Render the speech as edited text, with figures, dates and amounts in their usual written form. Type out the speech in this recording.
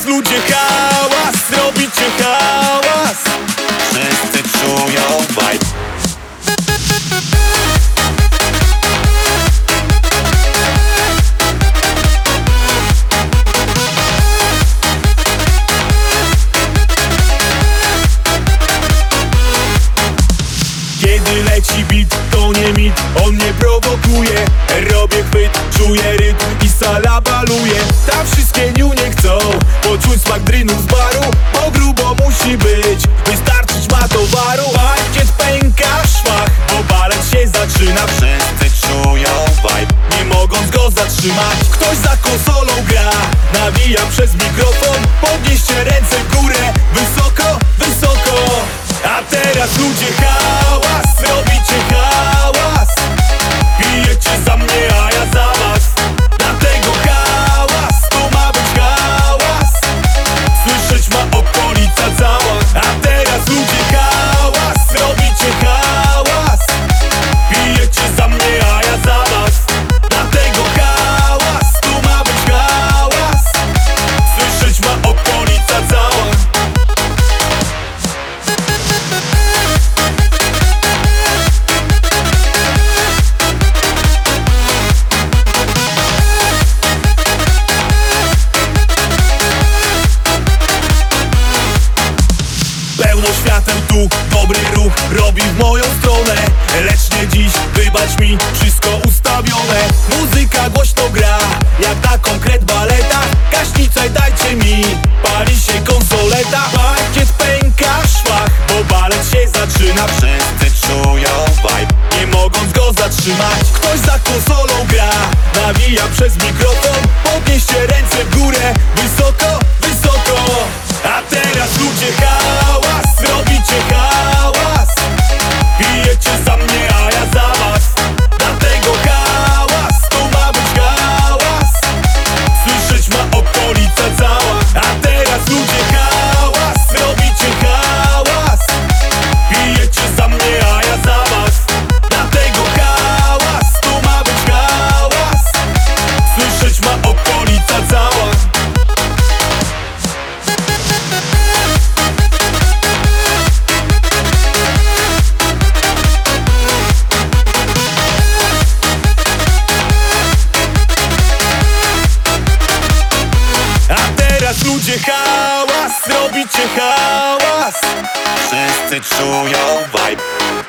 ludzie hałas, robicie hałas. Wszyscy czują vibe. Kiedy leci beat, to nie mit, on mnie prowokuje. Robię chwyt, czuję rytm i sala baluje. Tam wszystkie niunie chcą poczuć smak drynu z baru, bo grubo musi być, wystarczyć ma towaru. Parkiet pęka w szwach, bo balet się zaczyna. Wszyscy czują vibe, nie mogąc go zatrzymać. Ktoś za konsolą gra, nawija przez mikrofon. Podnieście ręce w górę, wysoko, wysoko. A teraz ludzie hałas, robicie hałas. Pijecie za mnie, a ja za was. Dlatego hałas, to ma być hałas. Słyszeć ma okolica cała. A teraz ludzie hałas, robicie hałas. Pijecie za mnie, a ja za was. Dlatego hałas, to ma być hałas. Słyszeć ma okolica cała. Pełno światem tu, dobry ruch robi w moją stronę. Lecz nie dziś, wybacz mi, wszystko ustawione. Muzyka głośno gra, jak na konkret baleta. Gaśnicę dajcie mi, pali się konsoleta. Parkiet pęka w szwach, bo balet się zaczyna. Wszyscy czują vibe, nie mogąc go zatrzymać. Ktoś za konsolą gra, nawija przez mikrofon. Podnieście ręce w górę, wysoko, wysoko. A teraz ludzie hałas, robicie hałas. Pijecie za mnie, a ja za was. Dlatego hałas, to ma być hałas. Słyszeć ma okolica cała. A teraz ludzie hałas, robicie hałas. Pijecie za mnie, a ja za was. Dlatego hałas, to ma być hałas. Słyszeć ma okolica cała. A teraz ludzie hałas, robicie hałas. Wszyscy czują vibe.